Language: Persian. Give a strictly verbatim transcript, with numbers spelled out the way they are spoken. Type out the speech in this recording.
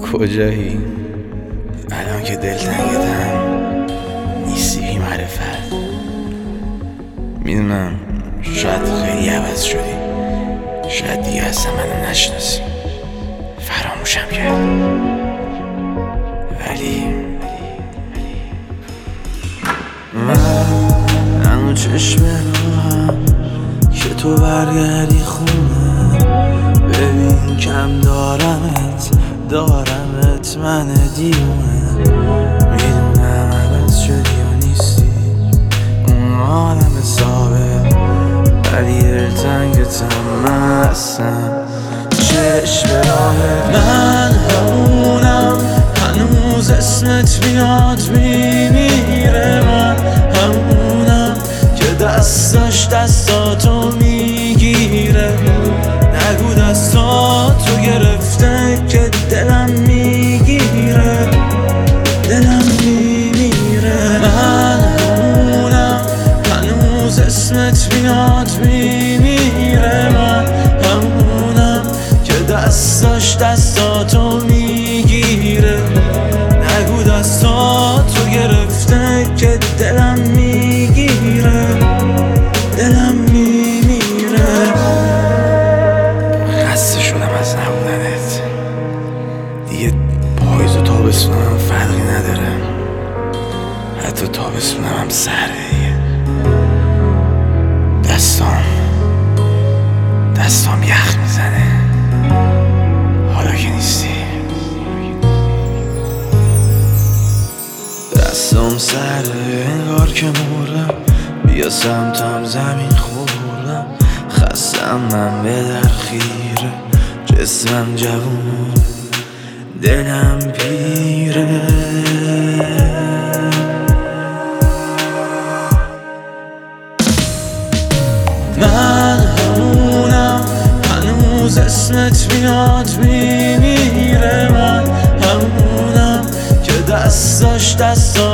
کجایی؟ الان که دلتنگتم نیستی بی معرفت. میدونم شاید خیلی عوض شدی، شاید دیگه اصلا منو نشناسی، فراموشم کرد، ولی من همون چشم راهم که تو برگردی خونه. ببین کم دارمت دارمت من دیونه. میدونم عوض شدی و نیستی اون آدم ثابت، ولی دلتنگتم من هستم چشم راهت. من همونم هنوز اسمت میاد میمیره. من همونم که دستاش دستاتو میگیره. نگو دستاتو گرفته که دلم میگیره، دلم میمیره. من همونم هنوز اسمت میاد میمیره. من همونم که دستاش دستاتو میگیره. نگو دستاتو گرفته که دلم میگیره، دلم میمیره. خسته شدم از نبودنت دیگه. پاییز و تابستونم فرقی نداره، حتی تابستونم هم سرده دیگه. دستام دستام یخ میزنه حالا که نیستی. دستام سرده انگار که مردم، بیا سمتم زمین خوردم. خستم من به در خیره، جسمم جوون دلم پیره. من همونم هنوز اسمت میاد میمیره. من همونم که دستاش دستا